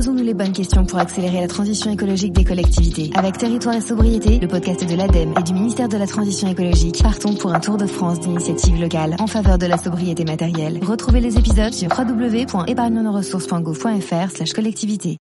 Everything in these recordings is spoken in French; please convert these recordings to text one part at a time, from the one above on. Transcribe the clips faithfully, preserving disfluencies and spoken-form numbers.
Posons-nous les bonnes questions pour accélérer la transition écologique des collectivités. Avec Territoire et Sobriété, le podcast de l'ADEME et du ministère de la Transition écologique, partons pour un tour de France d'initiatives locales en faveur de la sobriété matérielle. Retrouvez les épisodes sur w w w point épargne nos ressources point gouv point f r slash collectivité.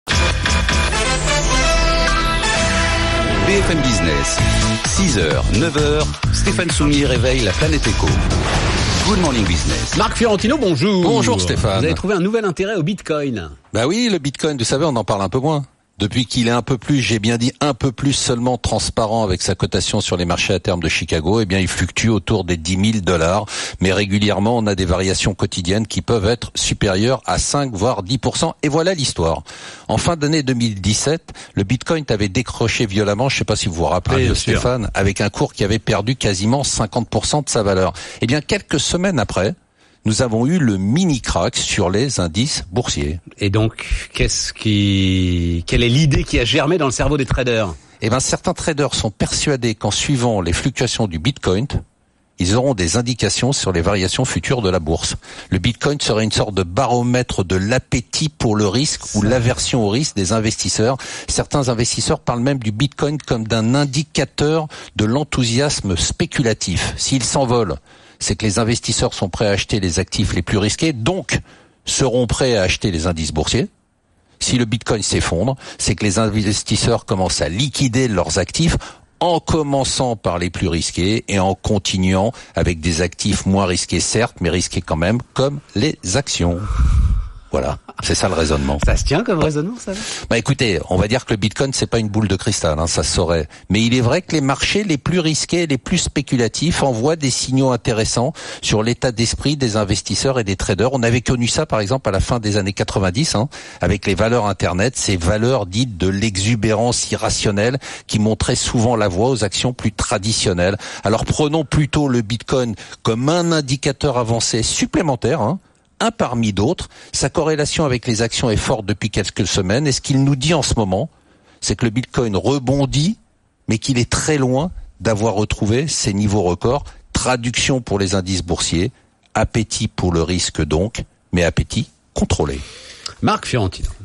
B F M Business, six heures, neuf heures, Stéphane Soumier réveille la planète éco. Good Morning Business. Marc Fiorentino, bonjour. Bonjour Stéphane. Vous avez trouvé un nouvel intérêt au Bitcoin. Bah oui, le Bitcoin, vous savez, on en parle un peu moins. Depuis qu'il est un peu plus, j'ai bien dit un peu plus seulement transparent avec sa cotation sur les marchés à terme de Chicago, eh bien il fluctue autour des dix mille dollars. Mais régulièrement, on a des variations quotidiennes qui peuvent être supérieures à cinq voire dix pour cent. Et voilà l'histoire. En fin d'année deux mille dix-sept, le Bitcoin avait décroché violemment, je ne sais pas si vous vous rappelez, ah, Stéphane, sûr. Avec un cours qui avait perdu quasiment cinquante pour cent de sa valeur. Eh bien quelques semaines après, nous avons eu le mini crack sur les indices boursiers. Et donc, qu'est-ce qui, quelle est l'idée qui a germé dans le cerveau des traders? Eh ben, certains traders sont persuadés qu'en suivant les fluctuations du Bitcoin, ils auront des indications sur les variations futures de la bourse. Le Bitcoin serait une sorte de baromètre de l'appétit pour le risque ou l'aversion au risque des investisseurs. Certains investisseurs parlent même du Bitcoin comme d'un indicateur de l'enthousiasme spéculatif. S'il s'envole, c'est que les investisseurs sont prêts à acheter les actifs les plus risqués, donc seront prêts à acheter les indices boursiers. Si le Bitcoin s'effondre, c'est que les investisseurs commencent à liquider leurs actifs, en commençant par les plus risqués et en continuant avec des actifs moins risqués certes, mais risqués quand même, comme les actions. Voilà, c'est ça le raisonnement. Ça se tient comme raisonnement, ça? Bah écoutez, on va dire que le Bitcoin c'est pas une boule de cristal, hein, ça se saurait. Mais il est vrai que les marchés les plus risqués, les plus spéculatifs envoient des signaux intéressants sur l'état d'esprit des investisseurs et des traders. On avait connu ça par exemple à la fin des années quatre-vingt-dix, hein, avec les valeurs Internet, ces valeurs dites de l'exubérance irrationnelle qui montraient souvent la voie aux actions plus traditionnelles. Alors prenons plutôt le Bitcoin comme un indicateur avancé supplémentaire, hein, un parmi d'autres. Sa corrélation avec les actions est forte depuis quelques semaines. Et ce qu'il nous dit en ce moment, c'est que le Bitcoin rebondit, mais qu'il est très loin d'avoir retrouvé ses niveaux records. Traduction pour les indices boursiers, appétit pour le risque donc, mais appétit contrôlé. Marc Fiorentino.